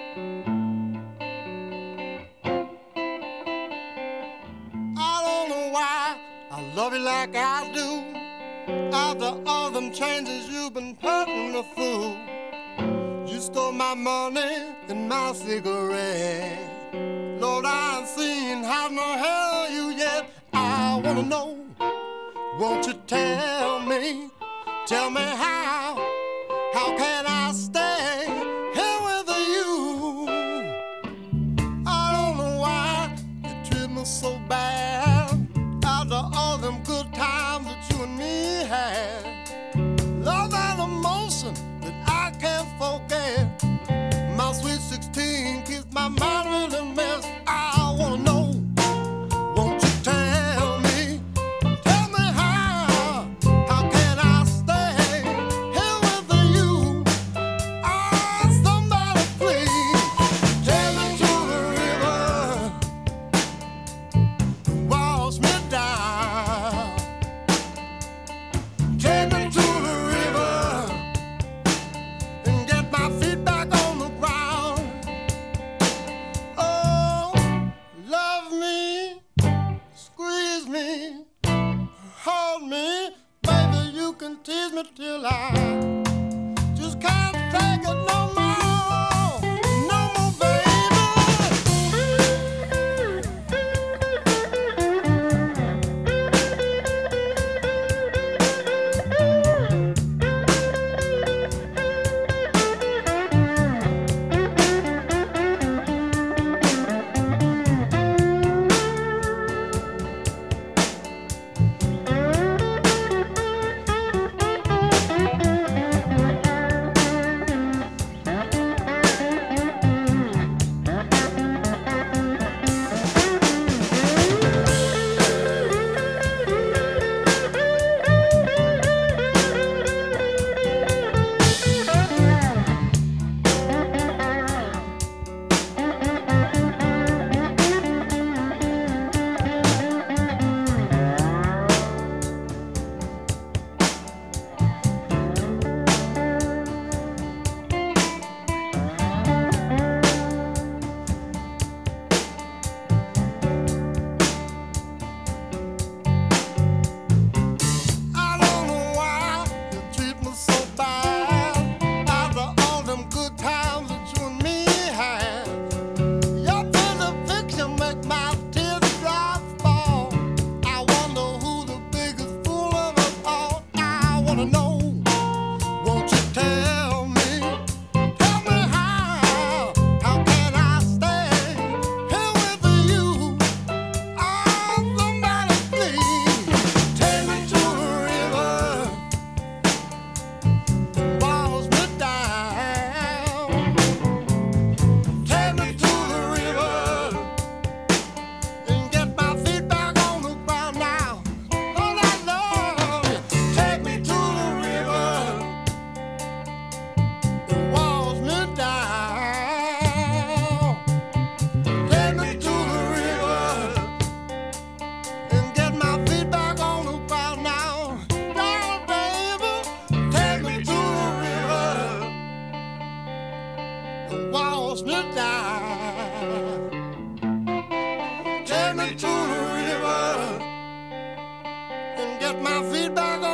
I don't know why I love you like I do. After all them changes you've been putting me through. You stole my money and my cigarette. Lord, I ain't seen how no hell you yet. I wanna know, won't you tell me how can I stay here with you? I don't know why you treat me so bad. After all them good times that you and me had, love and emotion that I can't forget. My sweet 16 keeps my mind really messed. I wanna know, won't you tell me how can I stay here with you? Ah, somebody please take me to the river, wash me down. Take me to the river and get my feet back on the ground. Oh, love me, squeeze me, hold me, baby, you can tease me till I just can't take it no more, no more, baby. I don't know why you treat me so bad. After all them good times that you and me had, your crucifixion make my teardrops fall. I wonder who the biggest fool of us all. I wanna know, won't you tell me how can I stay here with you? Ah, somebody please take me to the river, wash me down. Take me to the river and get my feet back on the ground now. Oh, I love you. Take me to the river and wash me down. Take me to the river and get my feet back on the ground now. Now, baby, take me to the river and wash me down. Take me to the river and get my feet back